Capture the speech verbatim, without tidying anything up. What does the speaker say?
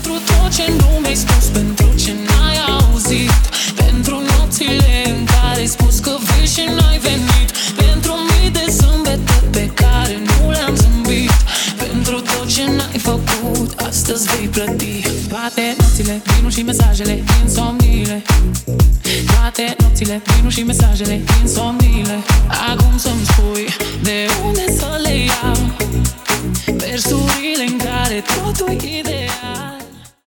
tot ce nu mi-ai spus, pentru ce n-ai auzit, pentru nopțile în care ai spus că vei și n-ai venit, pentru mii de zâmbete pe care nu le-am zâmbit, pentru tot ce n-ai făcut, astăzi vei plăti. Toate nopțile, vinul și mesajele, insomniile. Toate nopțile, vinul și mesajele, insomniile. Acum să-mi